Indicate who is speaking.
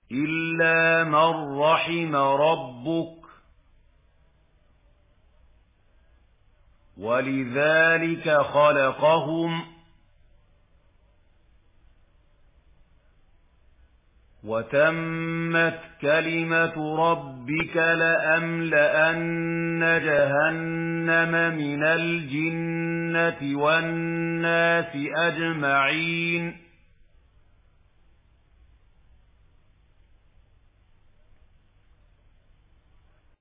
Speaker 1: إلا من رحم ربك ولذلك خلقهم وتمت كلمة ربك لأملأن جهنم من الجنة والناس أجمعين